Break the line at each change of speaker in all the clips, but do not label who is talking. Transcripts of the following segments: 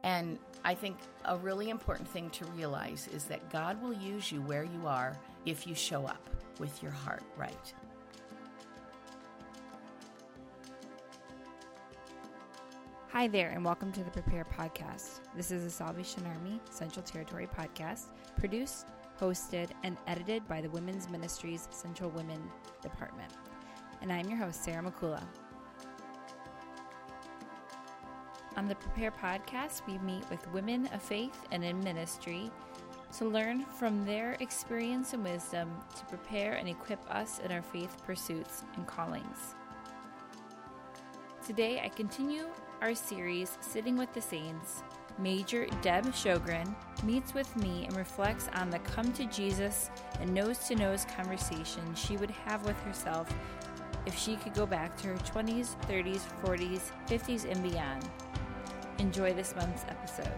And I think a really important thing to realize is that God will use you where you are if you show up with your heart right.
Hi there, and welcome to the Prepare Podcast. This is a Salvation Army Central Territory podcast, produced, hosted, and edited by the Women's Ministries Central Women Department. And I'm your host, Sarah McCullough. On the Prepare Podcast, we meet with women of faith and in ministry to learn from their experience and wisdom to prepare and equip us in our faith pursuits and callings. Today, I continue our series, Sitting with the Saints. Major Deb Sjogren meets with me and reflects on the come to Jesus and nose-to-nose conversation she would have with herself if she could go back to her 20s, 30s, 40s, 50s, and beyond. Enjoy this month's episode.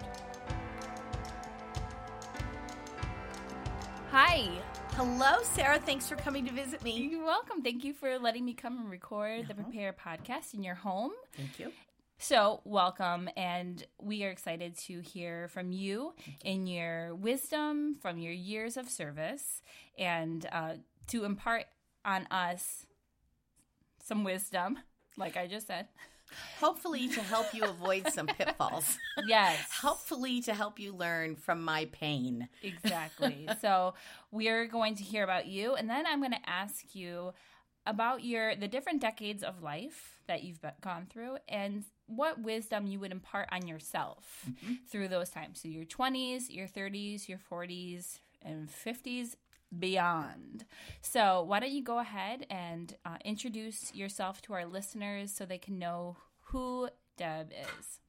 Hi.
Hello, Sarah. Thanks for coming to visit me.
You're welcome. Thank you for letting me come and record the Prepare Podcast in your home.
Thank you.
So, welcome, and we are excited to hear from you in your wisdom from your years of service and to impart on us some wisdom, like I just said.
Hopefully to help you avoid some pitfalls.
Yes.
Hopefully to help you learn from my pain.
Exactly. So we're going to hear about you, and then I'm going to ask you about the different decades of life that you've gone through and what wisdom you would impart on yourself through those times. So your 20s, your 30s, your 40s, and 50s, beyond. So why don't you go ahead and introduce yourself to our listeners so they can know who Deb is.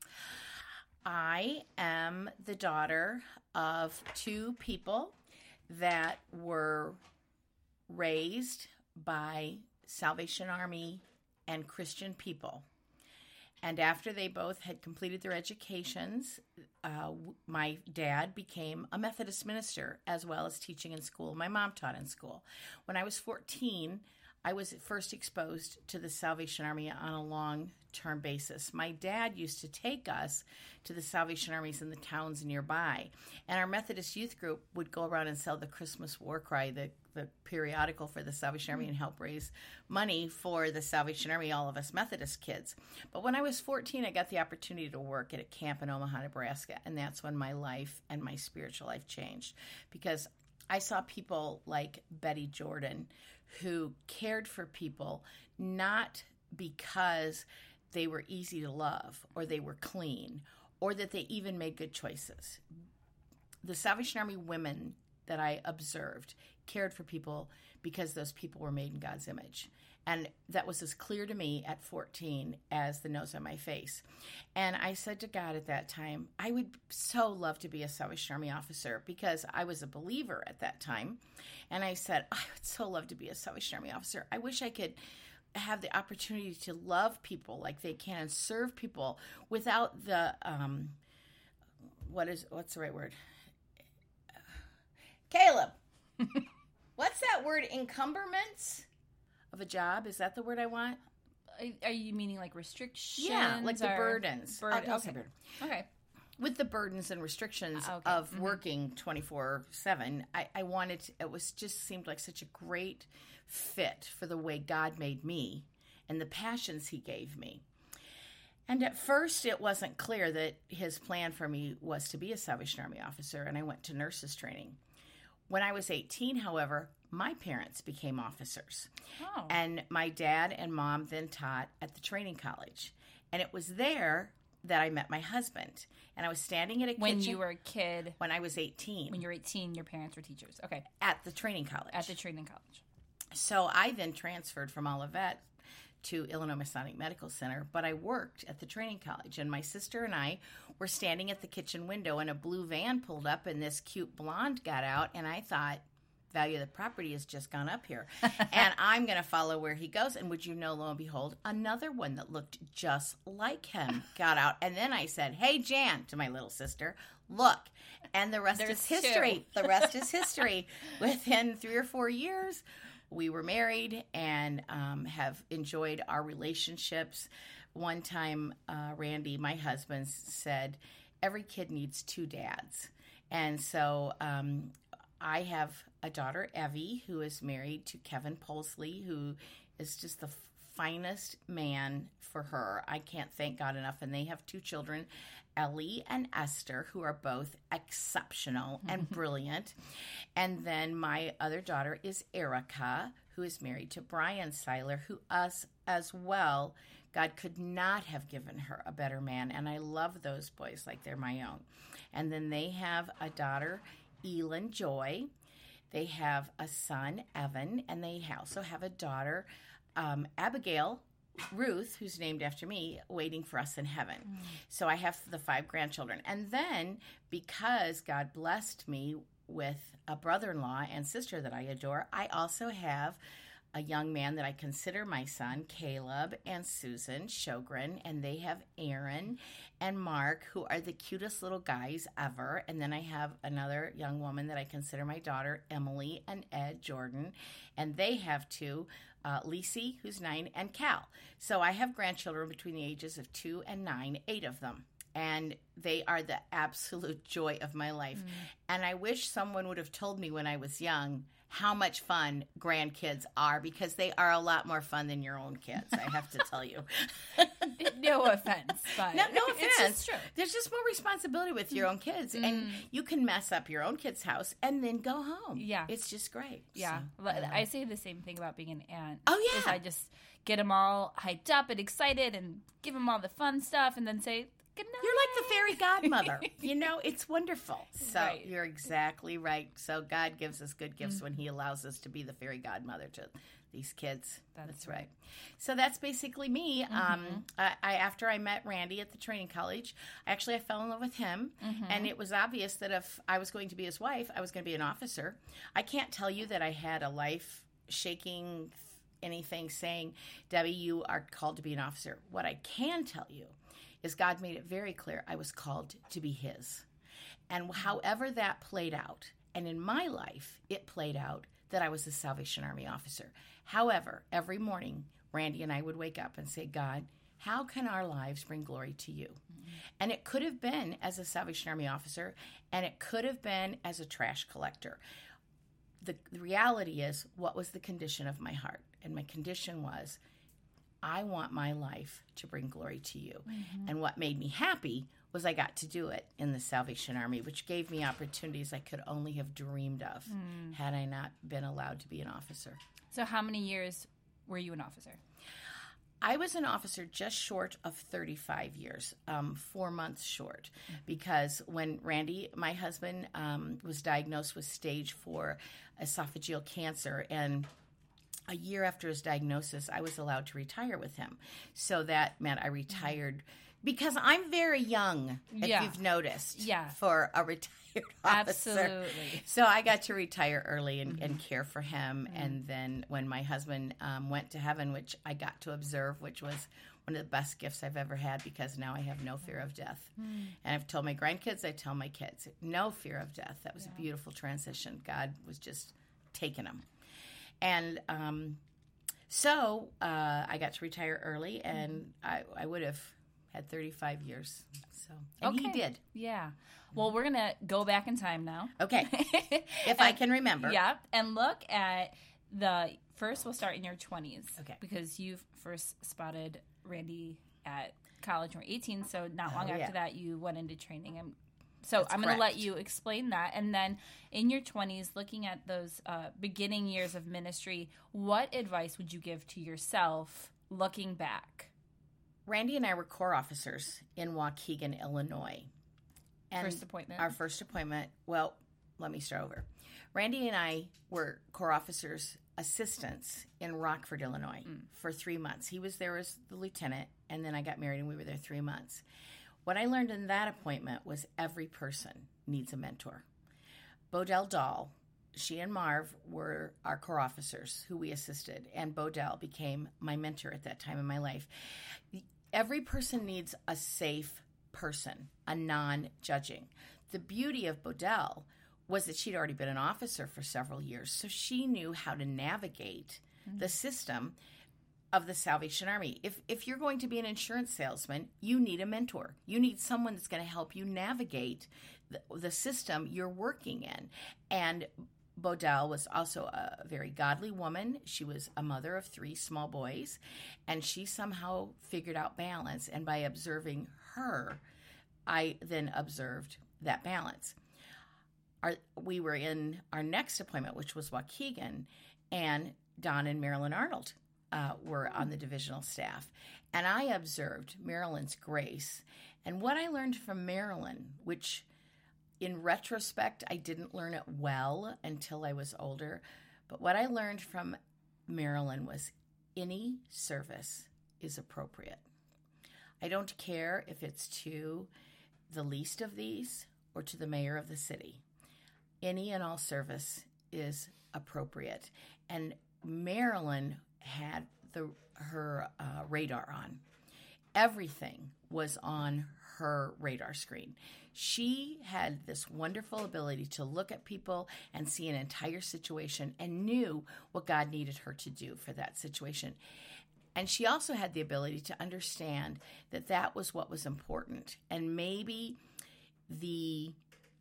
I am the daughter of two people that were raised by Salvation Army and Christian people. And after they both had completed their educations, my dad became a Methodist minister as well as teaching in school. My mom taught in school. When I was 14, I was first exposed to the Salvation Army on a long-term basis. My dad used to take us to the Salvation Armies in the towns nearby. And our Methodist youth group would go around and sell the Christmas War Cry, the periodical for the Salvation Army, and help raise money for the Salvation Army, all of us Methodist kids. But when I was 14, I got the opportunity to work at a camp in Omaha, Nebraska, and that's when my life and my spiritual life changed, because I saw people like Betty Jordan who cared for people not because they were easy to love or they were clean or that they even made good choices. The Salvation Army women that I observed cared for people because those people were made in God's image. And that was as clear to me at 14 as the nose on my face. And I said to God at that time, I would so love to be a Salvation Army officer because I was a believer at that time. And I said, I would so love to be a Salvation Army officer. I wish I could have the opportunity to love people like they can and serve people without the, what's the right word? Caleb. What's that word? Encumberments of a job? Is that the word I want?
Are you meaning like restrictions?
Yeah, like the burdens.
Okay.
With the burdens and restrictions of working 24/7, I wanted to, just seemed like such a great fit for the way God made me and the passions He gave me. And at first, it wasn't clear that His plan for me was to be a Salvation Army officer, and I went to nurses training. When I was 18, however, my parents became officers.
Oh.
And my dad and mom then taught at the training college. And it was there that I met my husband. And I was standing at a kitchen.
When you were a kid?
When I was 18.
When you were 18, your parents were teachers. Okay.
At the training college.
At the training college.
So I then transferred from Olivet to Illinois Masonic Medical Center, but I worked at the training college, and my sister and I were standing at the kitchen window, and a blue van pulled up, and this cute blonde got out, and I thought, value of the property has just gone up here, and I'm going to follow where he goes. And would you know, lo and behold, another one that looked just like him got out. And then I said, hey, Jan, to my little sister, look. And the rest is history. The rest is history. Within 3 or 4 years, we were married and have enjoyed our relationships. One time, Randy, my husband, said, every kid needs two dads. And so I have a daughter, Evie, who is married to Kevin Polsley, who is just the finest man for her. I can't thank God enough. And they have two children, Ellie and Esther, who are both exceptional and brilliant. And then my other daughter is Erica, who is married to Brian Seiler, who us as well, God could not have given her a better man. And I love those boys like they're my own. And then they have a daughter, Elin Joy. They have a son, Evan, and they also have a daughter, Abigail Ruth, who's named after me, waiting for us in heaven. So I have the 5 grandchildren. And then because God blessed me with a brother-in-law and sister that I adore, I also have a young man that I consider my son, Caleb and Susan Sjogren, and they have Aaron and Mark, who are the cutest little guys ever. And then I have another young woman that I consider my daughter, Emily and Ed Jordan, and they have 2, Lisi, who's 9, and Cal. So I have grandchildren between the ages of 2 and 9, 8 of them. And they are the absolute joy of my life. And I wish someone would have told me when I was young how much fun grandkids are, because they are a lot more fun than your own kids, I have to tell you.
No offense, but
no offense.
It's just true.
There's just more responsibility with your own kids, and you can mess up your own kid's house and then go home.
Yeah.
It's just great.
Yeah.
So,
I say the same thing about being an aunt.
Oh, yeah.
Is I just get them all hyped up and excited and give them all the fun stuff and then say, good night.
You're like the fairy godmother. It's wonderful. So
Right.
You're exactly right. So God gives us good gifts when he allows us to be the fairy godmother to these kids. That's right. So that's basically me. After I met Randy at the training college, I fell in love with him. And it was obvious that if I was going to be his wife, I was going to be an officer. I can't tell you that I had a life-shaking anything saying, Debbie, you are called to be an officer. What I can tell you is God made it very clear I was called to be his. And however that played out, and in my life, it played out that I was a Salvation Army officer. However, every morning, Randy and I would wake up and say, God, how can our lives bring glory to you? And it could have been as a Salvation Army officer, and it could have been as a trash collector. The reality is, what was the condition of my heart? And my condition was, I want my life to bring glory to you. And what made me happy was I got to do it in the Salvation Army, which gave me opportunities I could only have dreamed of had I not been allowed to be an officer.
So how many years were you an officer?
I was an officer just short of 35 years, 4 months short, because when Randy, my husband, was diagnosed with stage 4 esophageal cancer, and a year after his diagnosis, I was allowed to retire with him. So that meant I retired because I'm very young, if you've noticed, for a retired officer.
Absolutely.
So I got to retire early and care for him. And then when my husband went to heaven, which I got to observe, which was one of the best gifts I've ever had, because now I have no fear of death. And I've told my grandkids, I tell my kids, no fear of death. That was a beautiful transition. God was just taking them. And so I got to retire early, and I would have had 35 years. So, and he did.
Yeah. Well, we're going to go back in time now.
Okay. If I can remember.
Yeah. And look at first we'll start in your 20s.
Okay.
Because you first spotted Randy at college when you were 18, so not long after that you went into training. So I'm going to let you explain that. And then in your 20s, looking at those beginning years of ministry, what advice would you give to yourself looking back?
Randy and I were Corps officers in Waukegan, Illinois. And
first appointment?
Our first appointment, well, let me start over. Randy and I were Corps officers assistants in Rockford, Illinois for 3 months. He was there as the lieutenant, and then I got married and we were there 3 months. What I learned in that appointment was every person needs a mentor. Bodell Dahl, she and Marv were our Corps officers who we assisted, and Bodell became my mentor at that time in my life. Every person needs a safe person, a non-judging. The beauty of Bodell was that she'd already been an officer for several years, so she knew how to navigate the system of the Salvation Army. If you're going to be an insurance salesman, you need a mentor. You need someone that's going to help you navigate the system you're working in. And Bodell was also a very godly woman. She was a mother of 3 small boys, and she somehow figured out balance. And by observing her, I then observed that balance. We were in our next appointment, which was Waukegan, and Don and Marilyn Arnold were on the divisional staff. And I observed Marilyn's grace. And what I learned from Marilyn, which in retrospect, I didn't learn it well until I was older, but what I learned from Marilyn was any service is appropriate. I don't care if it's to the least of these or to the mayor of the city. Any and all service is appropriate. And Marilyn had her radar on. Everything was on her radar screen. She had this wonderful ability to look at people and see an entire situation and knew what God needed her to do for that situation. And she also had the ability to understand that that was what was important. And maybe the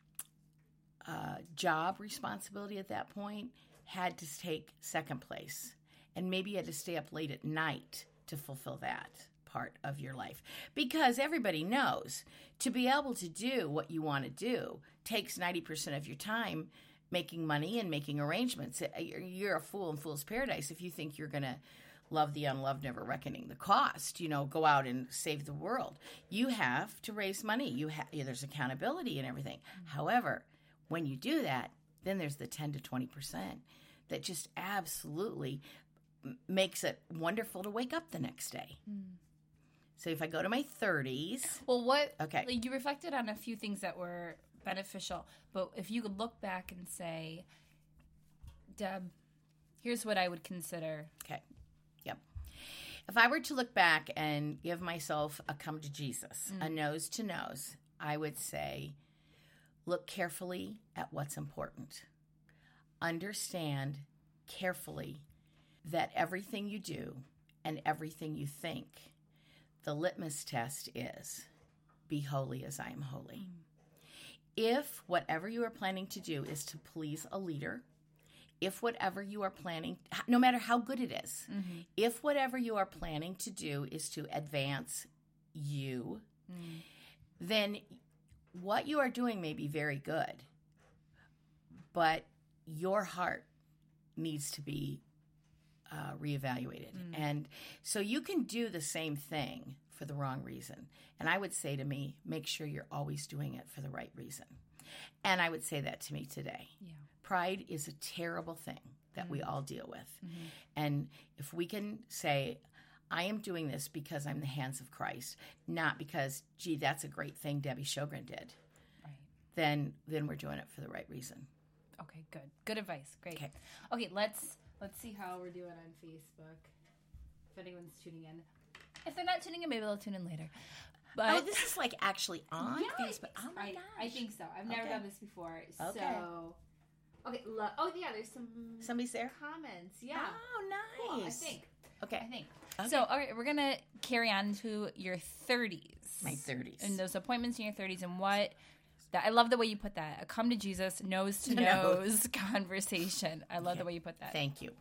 job responsibility at that point had to take second place. And maybe you had to stay up late at night to fulfill that part of your life. Because everybody knows to be able to do what you want to do takes 90% of your time making money and making arrangements. You're a fool in fool's paradise if you think you're going to love the unloved, never reckoning the cost, go out and save the world. You have to raise money. There's accountability and everything. However, when you do that, then there's the 10 to 20% that just absolutely makes it wonderful to wake up the next day. So if I go to my 30s.
Well,
Okay.
You reflected on a few things that were beneficial, but if you could look back and say, Deb, here's what I would consider.
Okay. Yep. If I were to look back and give myself a come to Jesus, a nose to nose, I would say, look carefully at what's important. Understand carefully that everything you do and everything you think, the litmus test is, be holy as I am holy. If whatever you are planning to do is to please a leader, if whatever you are planning, no matter how good it is, if whatever you are planning to do is to advance you, then what you are doing may be very good, but your heart needs to be reevaluated. And so you can do the same thing for the wrong reason. And I would say to me, make sure you're always doing it for the right reason. And I would say that to me today. Yeah. Pride is a terrible thing that we all deal with. And if we can say, I am doing this because I'm the hands of Christ, not because, gee, that's a great thing Debbie Sjogren did, right, then we're doing it for the right reason.
Okay, good. Good advice. Great. Okay, let's see how we're doing on Facebook. If anyone's tuning in. If they're not tuning in, maybe they'll tune in later. But
this is like actually on Facebook. Oh my gosh.
I think so. I've never done this before.
Okay.
So, there's
somebody's there.
Comments. Yeah.
Oh, nice.
Cool, I think.
Okay.
So, all right, we're gonna carry on to your 30s.
My 30s.
And those appointments in your 30s, and what. I love the way you put that. A come to Jesus, nose to nose conversation. I love the way you put that.
Thank you.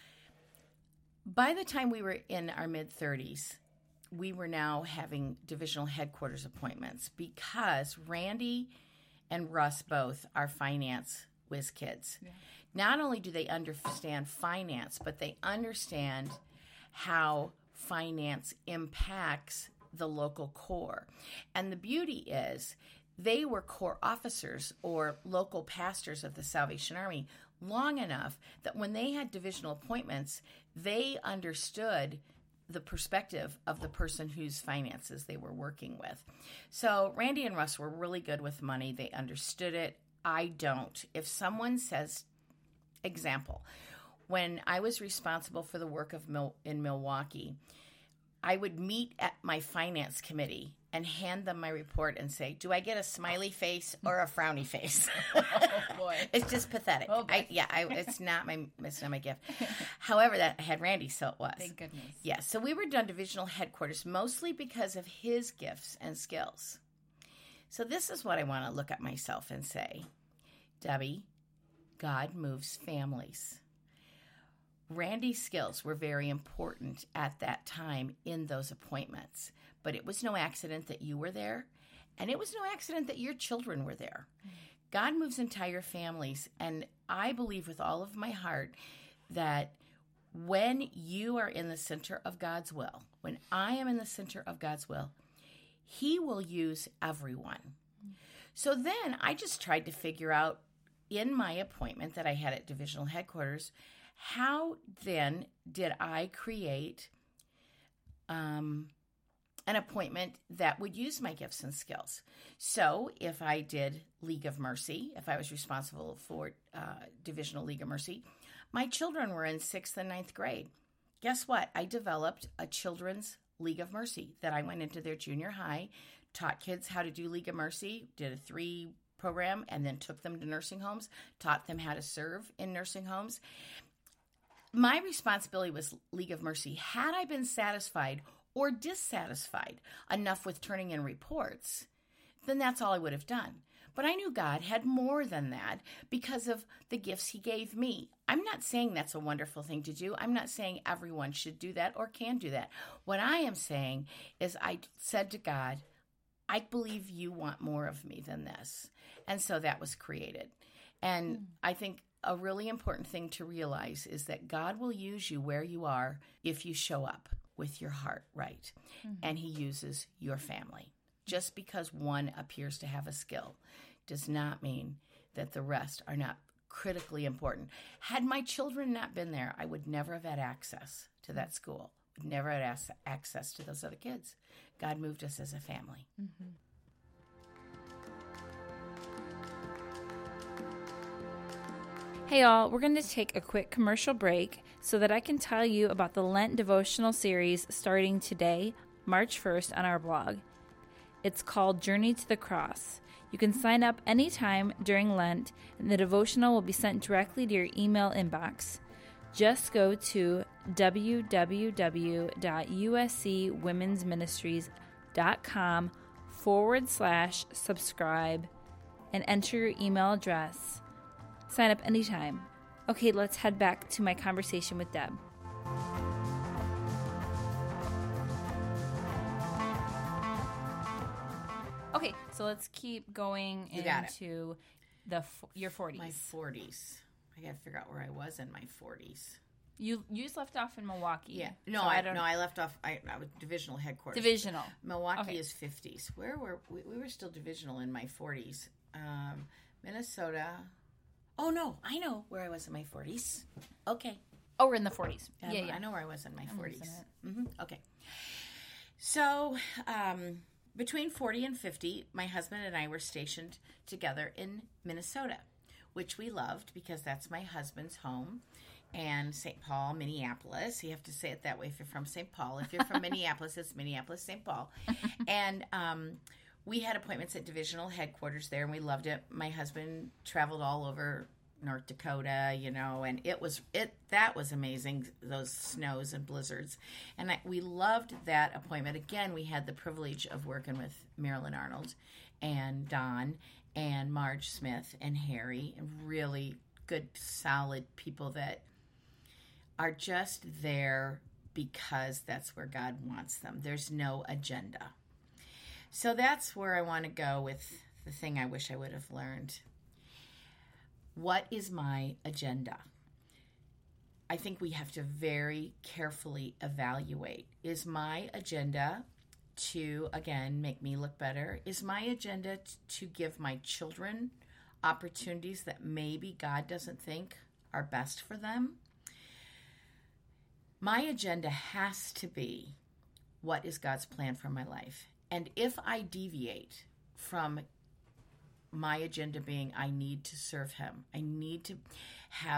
By the time we were in our mid-30s, we were now having divisional headquarters appointments because Randy and Russ both are finance whiz kids. Yeah. Not only do they understand finance, but they understand how finance impacts the local core. And the beauty is, they were core officers or local pastors of the Salvation Army long enough that when they had divisional appointments, they understood the perspective of the person whose finances they were working with. So Randy and Russ were really good with money. They understood it. I don't. If someone says, example, when I was responsible for the work in Milwaukee, I would meet at my finance committee and hand them my report and say, do I get a smiley face or a frowny face?
Oh, boy.
It's just pathetic.
Oh, boy.
It's not my gift. However, that I had Randy, so it was.
Thank goodness.
Yeah, so we were done divisional headquarters mostly because of his gifts and skills. So this is what I want to look at myself and say, Debbie, God moves families. Randy's skills were very important at that time in those appointments, but it was no accident that you were there, and it was no accident that your children were there. God moves entire families, and I believe with all of my heart that when you are in the center of God's will, when I am in the center of God's will, He will use everyone. So then I just tried to figure out in my appointment that I had at divisional headquarters, how then did I create an appointment that would use my gifts and skills? So if I did League of Mercy, if I was responsible for Divisional League of Mercy, my children were in 6th and 9th grade. Guess what? I developed a children's League of Mercy that I went into their junior high, taught kids how to do League of Mercy, did a 3 program, and then took them to nursing homes, taught them how to serve in nursing homes. My responsibility was League of Mercy. Had I been satisfied or dissatisfied enough with turning in reports, then that's all I would have done. But I knew God had more than that because of the gifts He gave me. I'm not saying that's a wonderful thing to do. I'm not saying everyone should do that or can do that. What I am saying is I said to God, I believe You want more of me than this. And so that was created. And I think a really important thing to realize is that God will use you where you are if you show up with your heart right. And He uses your family. Just because one appears to have a skill does not mean that the rest are not critically important. Had my children not been there, I would never have had access to that school, would never have had access to those other kids. God moved us as a family.
Mm-hmm. Hey all, we're going to take a quick commercial break so that I can tell you about the Lent devotional series starting today, March 1st, on our blog. It's called Journey to the Cross. You can sign up anytime during Lent, and the devotional will be sent directly to your email inbox. Just go to www.uscwomensministries.com/subscribe and enter your email address. Sign up anytime. Okay, let's head back to my conversation with Deb. Okay, so let's keep going into your 40s.
My 40s. I got to figure out where I was in my 40s.
You just left off in Milwaukee.
Yeah. No, so I left off. I was divisional headquarters.
Divisional.
Milwaukee is 50s. Where were we? We were still divisional in my 40s. Minnesota. Oh, no. I know where I was in my 40s. Okay.
Oh, we're in the 40s.
Yeah. I know where I was in my 40s. Mm-hmm. Okay. So, between 40 and 50, my husband and I were stationed together in Minnesota, which we loved because that's my husband's home. And St. Paul, Minneapolis. You have to say it that way if you're from St. Paul. If you're from Minneapolis, it's Minneapolis, St. Paul. And we had appointments at divisional headquarters there, and we loved it. My husband traveled all over North Dakota, and that was amazing, those snows and blizzards. And we loved that appointment. Again, we had the privilege of working with Marilyn Arnold and Don and Marge Smith and Harry, and really good, solid people that are just there because that's where God wants them. There's no agenda. So that's where I want to go with the thing I wish I would have learned. What is my agenda? I think we have to very carefully evaluate. Is my agenda to, again, make me look better? Is my agenda to give my children opportunities that maybe God doesn't think are best for them? My agenda has to be, what is God's plan for my life? And if I deviate from my agenda being I need to serve Him, I need to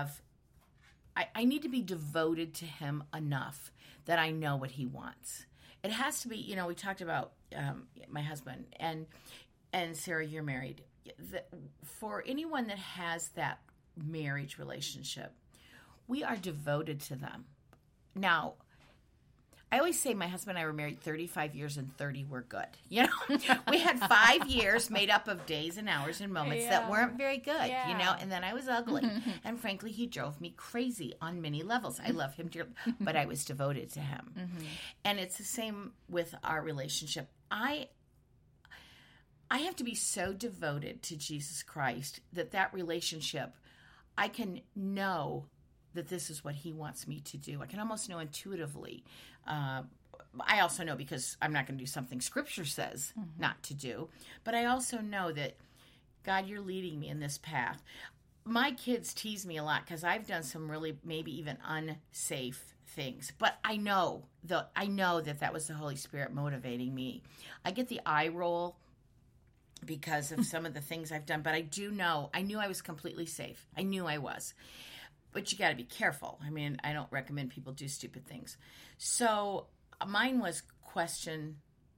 be devoted to Him enough that I know what He wants. it has to be, we talked about my husband and Sarah, you're married. For anyone that has that marriage relationship, we are devoted to them. Now, I always say my husband and I were married 35 years and 30 were good. We had 5 years made up of days and hours and moments that weren't very good, and then I was ugly. And frankly, he drove me crazy on many levels. I love him dearly, but I was devoted to him. And it's the same with our relationship. I have to be so devoted to Jesus Christ that relationship, I can know that this is what he wants me to do. I can almost know intuitively. I also know because I'm not going to do something Scripture says not to do. But I also know that, God, you're leading me in this path. My kids tease me a lot because I've done some really maybe even unsafe things. But I know that was the Holy Spirit motivating me. I get the eye roll because of some of the things I've done. But I knew I was completely safe. I knew I was. But you got to be careful. I mean, I don't recommend people do stupid things. So mine was question,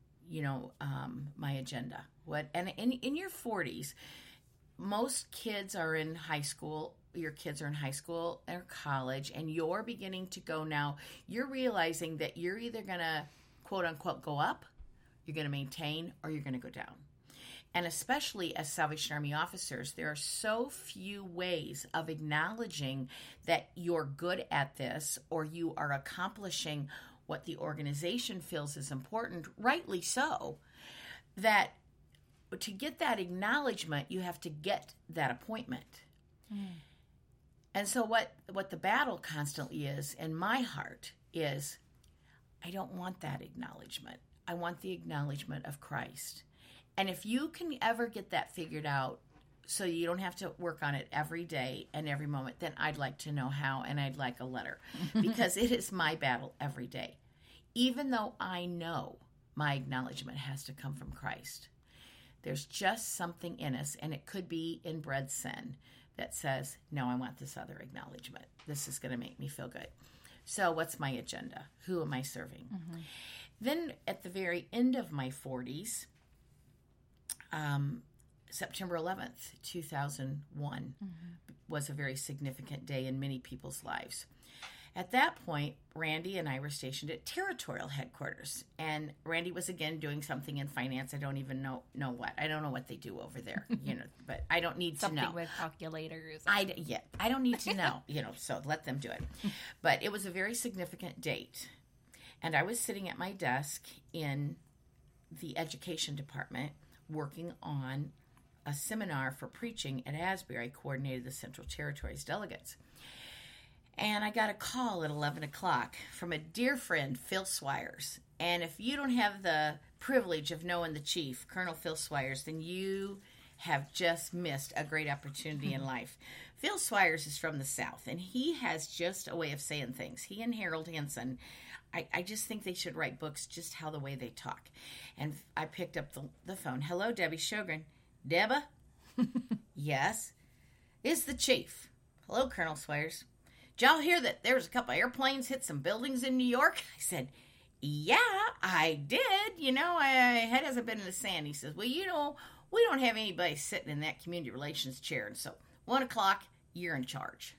my agenda. And in your 40s, most kids are in high school. Your kids are in high school or college, and you're beginning to go now. You're realizing that you're either going to, quote unquote, go up, you're going to maintain, or you're going to go down. And especially as Salvation Army officers, there are so few ways of acknowledging that you're good at this or you are accomplishing what the organization feels is important, rightly so, that to get that acknowledgement, you have to get that appointment. And so what the battle constantly is in my heart is, I don't want that acknowledgement. I want the acknowledgement of Christ. And if you can ever get that figured out so you don't have to work on it every day and every moment, then I'd like to know how, and I'd like a letter. Because it is my battle every day. Even though I know my acknowledgement has to come from Christ. There's just something in us, and it could be inbred sin, that says, no, I want this other acknowledgement. This is going to make me feel good. So what's my agenda? Who am I serving? Then at the very end of my 40s, September 11th, 2001 was a very significant day in many people's lives. At that point, Randy and I were stationed at Territorial Headquarters, and Randy was again doing something in finance. I don't even know what. I don't know what they do over there, but I don't need to know.
Something with calculators.
I don't need to know, so let them do it. But it was a very significant date, and I was sitting at my desk in the education department working on a seminar for preaching at Asbury. I coordinated the Central Territories delegates. And I got a call at 11 o'clock from a dear friend, Phil Swires. And if you don't have the privilege of knowing the chief, Colonel Phil Swires, then you have just missed a great opportunity in life. Phil Swires is from the South, and he has just a way of saying things. He and Harold Hansen, I just think they should write books just how the way they talk. And I picked up the phone. Hello, Debbie Sjogren. Debba? Yes. It's the chief. Hello, Colonel Swires. Did y'all hear that there was a couple airplanes hit some buildings in New York? I said, yeah, I did. My head hasn't been in the sand. He says, well, we don't have anybody sitting in that community relations chair. And so 1 o'clock, you're in charge.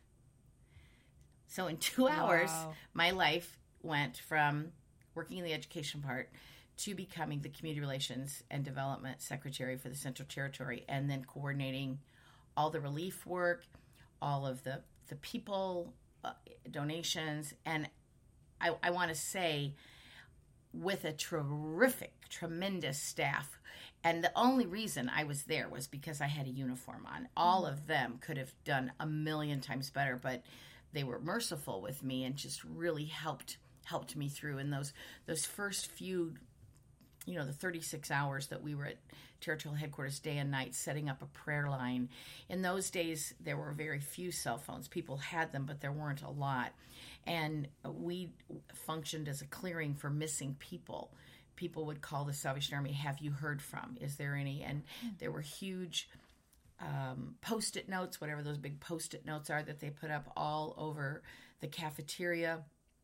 So in 2 hours, my life went from working in the education part to becoming the Community Relations and Development Secretary for the Central Territory, and then coordinating all the relief work, all of the people, donations, and I want to say with a tremendous staff. And the only reason I was there was because I had a uniform on. All of them could have done a million times better, but they were merciful with me and just really helped me through in those first few, the 36 hours that we were at Territorial Headquarters day and night setting up a prayer line. In those days, there were very few cell phones. People had them, but there weren't a lot. And we functioned as a clearing for missing people. People would call the Salvation Army, have you heard from? Is there any? And there were huge Post-it notes, whatever those big Post-it notes are that they put up all over the cafeteria.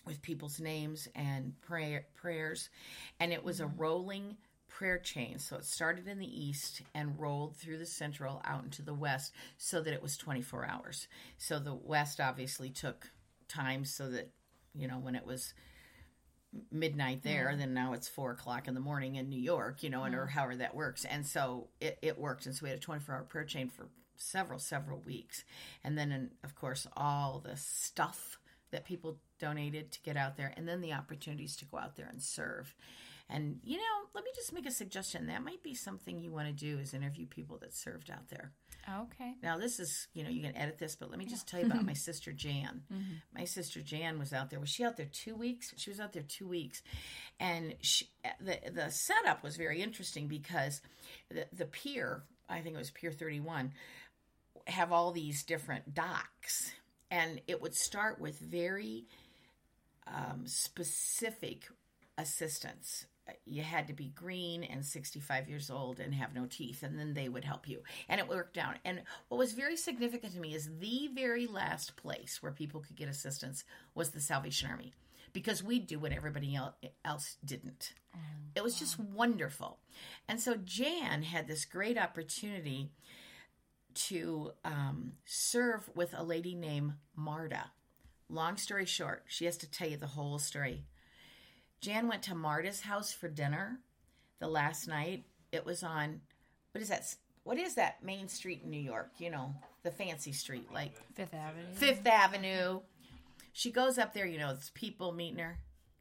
with people's names and prayers. And it was a rolling prayer chain. So it started in the east and rolled through the central out into the west so that it was 24 hours. So the west obviously took time so that, when it was midnight there, then now it's 4:00 in the morning in New York, and or however that works. And so it worked. And so we had a 24-hour prayer chain for several weeks. And then, of course, all the stuff that people donated to get out there, and then the opportunities to go out there and serve. And, let me just make a suggestion. That might be something you want to do, is interview people that served out there.
Okay.
Now, this is, you can edit this, but let me just tell you about my sister Jan. My sister Jan was out there. Was she out there 2 weeks? She was out there 2 weeks. And the setup was very interesting because the pier, I think it was Pier 31, have all these different docks. And it would start with very specific assistance. You had to be green and 65 years old and have no teeth, and then they would help you. And it worked down. And what was very significant to me is the very last place where people could get assistance was the Salvation Army, because we do what everybody else didn't. It was just wonderful. And so Jan had this great opportunity to serve with a lady named Marta. Long story short, she has to tell you the whole story. Jan went to Marta's house for dinner the last night. It was on, what is that main street in New York? The fancy street, like
Fifth Avenue.
Fifth Avenue. She goes up there, there's people meeting her.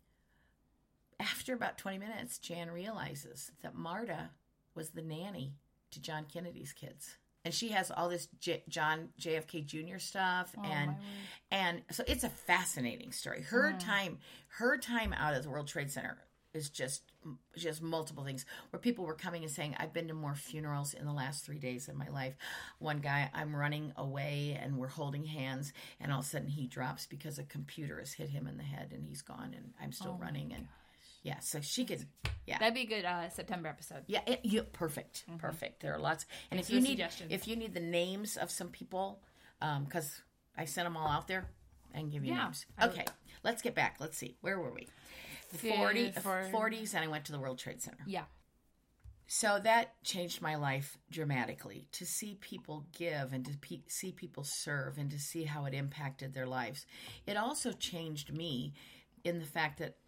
After about 20 minutes, Jan realizes that Marta was the nanny to John Kennedy's kids. And she has all this John JFK Jr. stuff, and so it's a fascinating story. Her time out at the World Trade Center is just multiple things where people were coming and saying, "I've been to more funerals in the last 3 days of my life." One guy, I'm running away, and we're holding hands, and all of a sudden he drops because a computer has hit him in the head, and he's gone, and I'm still running, and. Yeah, so she could. Yeah,
that'd be a good September episode.
Yeah, perfect. There are lots, and if you need the names of some people, because I sent them all out there, and give you names. Okay, let's get back. Let's see, where were we? The 40s, and I went to the World Trade Center.
Yeah.
So that changed my life dramatically, to see people give and to see people serve and to see how it impacted their lives. It also changed me in the fact that.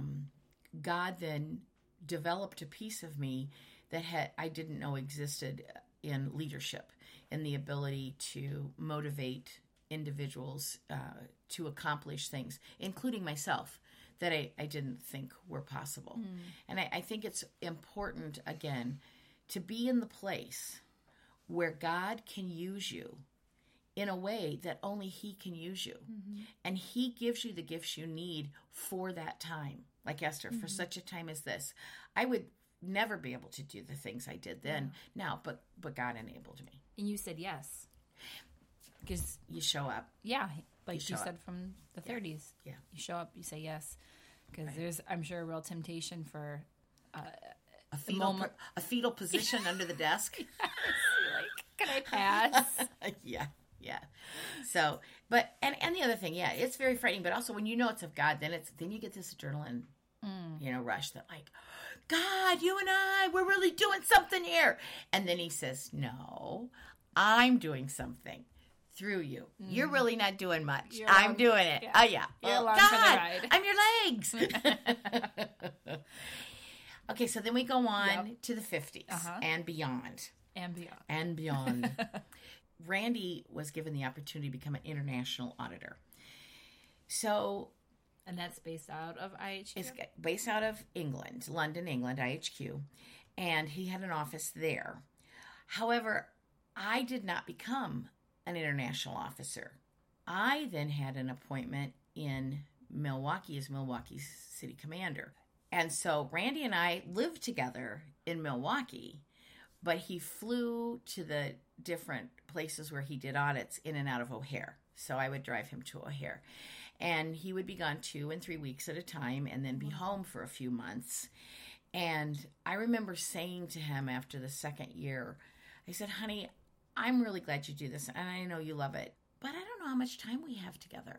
God then developed a piece of me that I didn't know existed in leadership, in the ability to motivate individuals to accomplish things, including myself, that I didn't think were possible. And I think it's important, again, to be in the place where God can use you in a way that only He can use you. And He gives you the gifts you need for that time. Like Esther, for such a time as this. I would never be able to do the things I did then, now, but God enabled me.
And you said yes. Because
you show up.
Yeah, like you said from the 30s.
Yeah.
You show up, you say yes. Because there's, I'm sure, a real temptation for
a fetal position under the desk.
Yes. You're like, can I pass?
Yeah. So, but, and the other thing, it's very frightening, but also when you know it's of God, then you get this adrenaline, rush that like, God, you and we're really doing something here. And then He says, no, I'm doing something through you. You're really not doing much. I'm doing it. Yeah. Oh, yeah.
You're along for the ride.
I'm your legs. Okay, so then we go on to the 50s and beyond. And beyond. Randy was given the opportunity to become an international auditor. So...
And that's based out of IHQ?
It's based out of England, London, England, IHQ. And he had an office there. However, I did not become an international officer. I then had an appointment in Milwaukee as Milwaukee's city commander. And so Randy and I lived together in Milwaukee, but he flew to the different places where he did audits in and out of O'Hare. So I would drive him to O'Hare. And he would be gone 2 and 3 weeks at a time and then be home for a few months. And I remember saying to him after the second year, I said, honey, I'm really glad you do this. And I know you love it, but I don't know how much time we have together.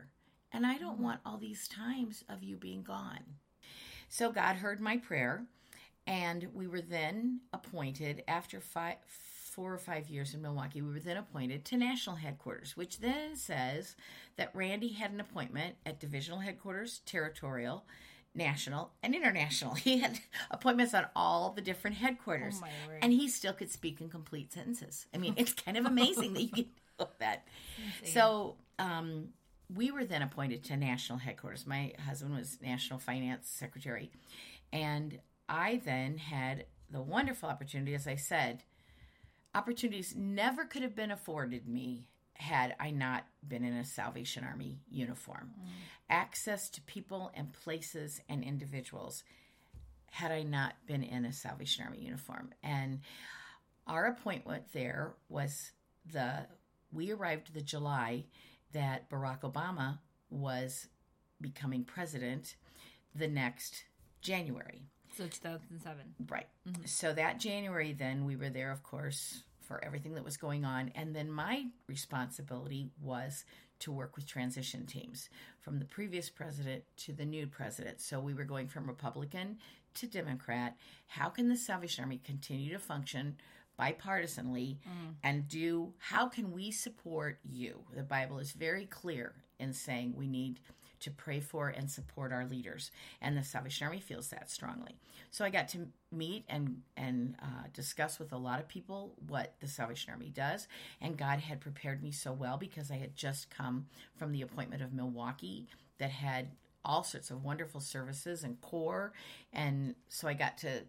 And I don't want all these times of you being gone. So God heard my prayer, and we were then appointed, after 4 or 5 years in Milwaukee, we were then appointed to national headquarters, which then says that Randy had an appointment at divisional headquarters, territorial, national, and international. He had appointments on all the different headquarters.
Oh, my word.
And he still could speak in complete sentences. I mean, it's kind of amazing that you can do that. So we were then appointed to national headquarters. My husband was National Finance Secretary. And I then had the wonderful opportunity, as I said, opportunities never could have been afforded me had I not been in a Salvation Army uniform. Access to people and places and individuals had I not been in a Salvation Army uniform. And our appointment there was we arrived the July that Barack Obama was becoming president the next January.
So 2007.
Right. Mm-hmm. So that January, then, we were there, of course, for everything that was going on. And then my responsibility was to work with transition teams from the previous president to the new president. So we were going from Republican to Democrat. How can the Salvation Army continue to function bipartisanly and how can we support you? The Bible is very clear in saying we need to pray for and support our leaders. And the Salvation Army feels that strongly. So I got to meet and discuss with a lot of people what the Salvation Army does. And God had prepared me so well because I had just come from the appointment of Milwaukee that had all sorts of wonderful services and core. And so I got to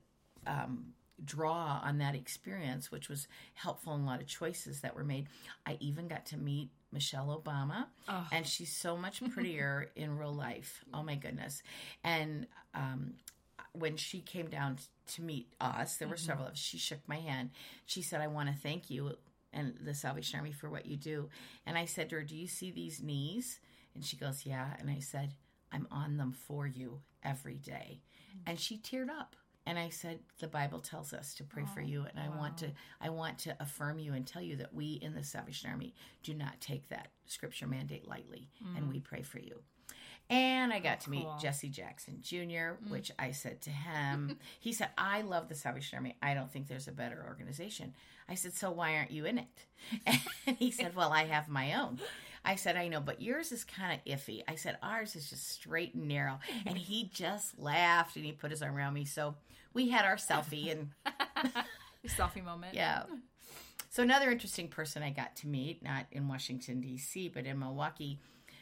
draw on that experience, which was helpful in a lot of choices that were made. I even got to meet Michelle Obama, and she's so much prettier in real life. Oh my goodness. And when she came down to meet us, there were several of us, she shook my hand. She said, I want to thank you and the Salvation Army for what you do. And I said to her, do you see these knees? And she goes, yeah. And I said, I'm on them for you every day. And she teared up. And I said, the Bible tells us to pray for you, and I want to affirm you and tell you that we in the Salvation Army do not take that scripture mandate lightly, and we pray for you. And I got to meet Jesse Jackson Jr., which I said to him, he said, I love the Salvation Army. I don't think there's a better organization. I said, so why aren't you in it? And he said, well, I have my own. I said, I know, but yours is kind of iffy. I said, ours is just straight and narrow. And he just laughed and he put his arm around me. So we had our selfie and
your selfie moment.
Yeah. So another interesting person I got to meet, not in Washington, D.C., but in Milwaukee.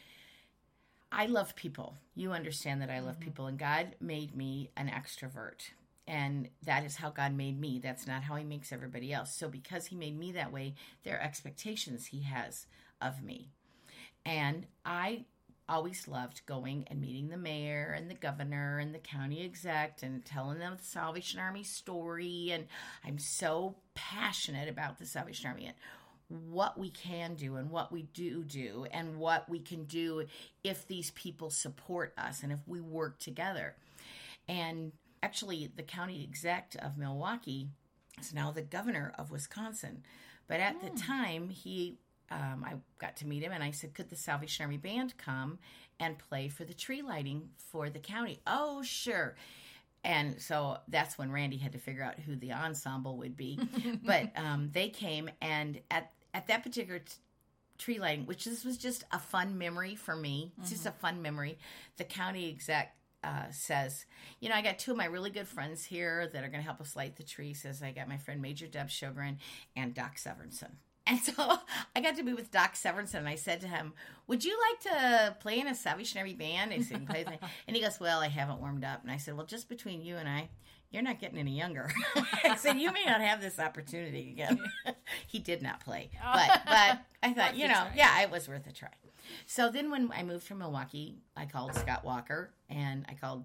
I love people. You understand that I love people. And God made me an extrovert. And that is how God made me. That's not how he makes everybody else. So because he made me that way, there are expectations he has of me. And I always loved going and meeting the mayor and the governor and the county exec and telling them the Salvation Army story. And I'm so passionate about the Salvation Army and what we can do and what we do and what we can do if these people support us and if we work together. And actually, the county exec of Milwaukee is now the governor of Wisconsin. But at the time, I got to meet him, and I said, could the Salvation Army Band come and play for the tree lighting for the county? Oh, sure. And so that's when Randy had to figure out who the ensemble would be. But they came, and at that particular tree lighting, which this was just a fun memory for me. It's just a fun memory. The county exec says, I got two of my really good friends here that are going to help us light the tree. Says, I got my friend Major Deb Sjogren and Doc Severinsen. And so I got to be with Doc Severinsen, and I said to him, would you like to play in a Salvation Army band? And he goes, well, I haven't warmed up. And I said, well, just between you and I, you're not getting any younger. I said, you may not have this opportunity again. He did not play. But I thought, it was worth a try. So then when I moved from Milwaukee, I called Scott Walker, and I called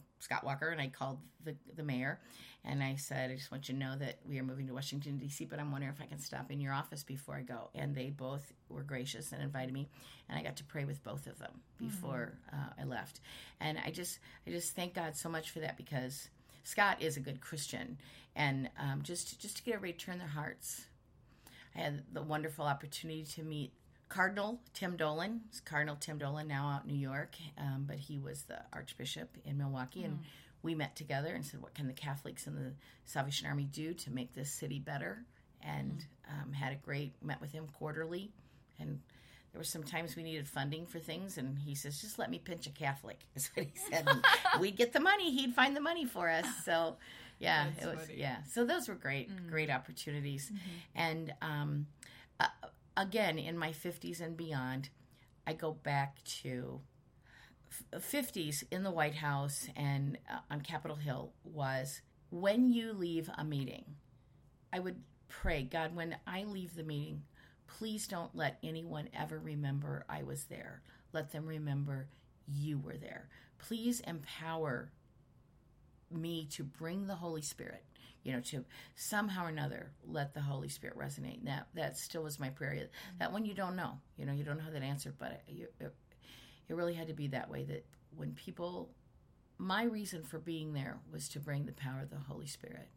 the mayor. And I said, I just want you to know that we are moving to Washington, D.C., but I'm wondering if I can stop in your office before I go. And they both were gracious and invited me. And I got to pray with both of them before I left. And I just thank God so much for that, because Scott is a good Christian. And just to get everybody to turn their hearts. I had the wonderful opportunity to meet Cardinal Tim Dolan. It's Cardinal Tim Dolan, now out in New York, but he was the Archbishop in Milwaukee, and we met together and said, what can the Catholics and the Salvation Army do to make this city better? And met with him quarterly, and there were some times we needed funding for things, and he says, just let me pinch a Catholic, is what he said. And we'd get the money, he'd find the money for us. So, yeah,
That's
it was,
funny.
yeah. So those were great opportunities. And again, in my 50s and beyond, I go back to 50s in the White House and on Capitol Hill was when you leave a meeting, I would pray, God, when I leave the meeting, please don't let anyone ever remember I was there. Let them remember you were there. Please empower me to bring the Holy Spirit, to somehow or another let the Holy Spirit resonate. And that still was my prayer. That when you don't know, you don't have that answer, but it really had to be that way, that when people, my reason for being there was to bring the power of the Holy Spirit.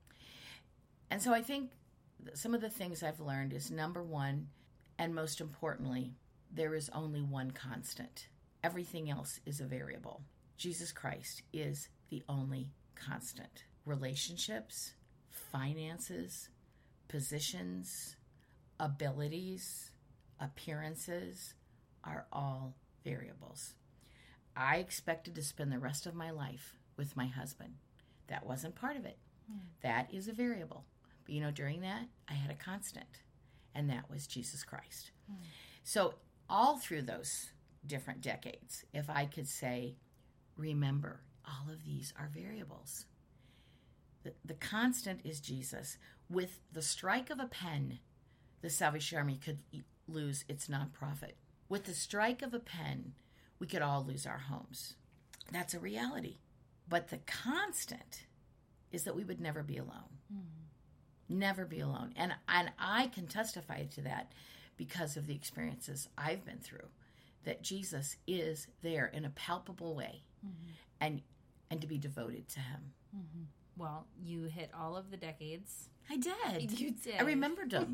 And so I think some of the things I've learned is, number one, and most importantly, there is only one constant. Everything else is a variable. Jesus Christ is the only constant. Relationships, finances, positions, abilities, appearances are all variables. I expected to spend the rest of my life with my husband. That wasn't part of it. That is a variable. But during that, I had a constant, and that was Jesus Christ. So all through those different decades, if I could say, remember, all of these are variables. The constant is Jesus. With the strike of a pen, the Salvation Army could lose its nonprofit. With the strike of a pen, we could all lose our homes. That's a reality. But the constant is that we would never be alone. Never be alone. And I can testify to that because of the experiences I've been through, that Jesus is there in a palpable way, and to be devoted to him.
Well, you hit all of the decades.
I did.
You did.
I remembered them.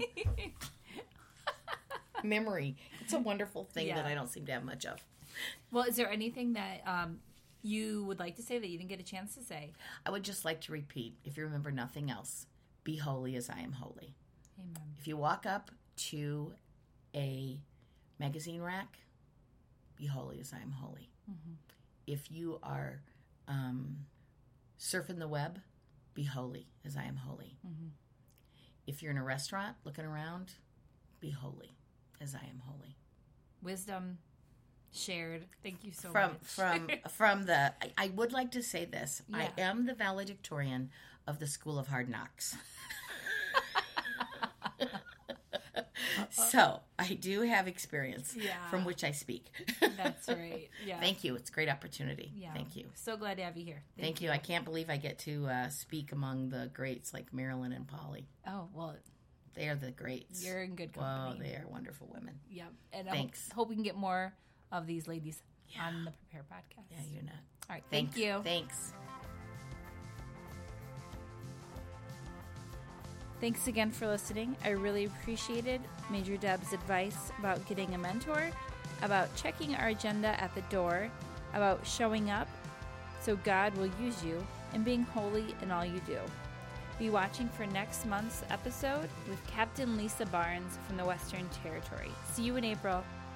Memory. It's a wonderful thing that I don't seem to have much of.
Well, is there anything that you would like to say that you didn't get a chance to say?
I would just like to repeat, if you remember nothing else, be holy as I am holy.
Amen.
If you walk up to a magazine rack, be holy as I am holy. If you are surfing the web, be holy as I am holy. If you're in a restaurant looking around, be holy as I am holy.
Wisdom shared. Thank you so much.
I would like to say this.
Yeah.
I am the valedictorian of the School of Hard Knocks. So I do have experience from which I speak.
That's right. Yeah.
Thank you. It's a great opportunity.
Yeah.
Thank you.
So glad to have you here.
Thank you. I can't believe I get to speak among the greats like Marilyn and Polly.
Oh, well.
They are the greats.
You're in good company.
Whoa, they are wonderful women.
Yep. And
Thanks.
I hope we can get more of these ladies on the Prepare podcast.
Yeah, you're not.
All right. Thank you.
Thanks.
Thanks again for listening. I really appreciated Major Deb's advice about getting a mentor, about checking our agenda at the door, about showing up so God will use you, and being holy in all you do. Be watching for next month's episode with Captain Lisa Barnes from the Western Territory. See you in April.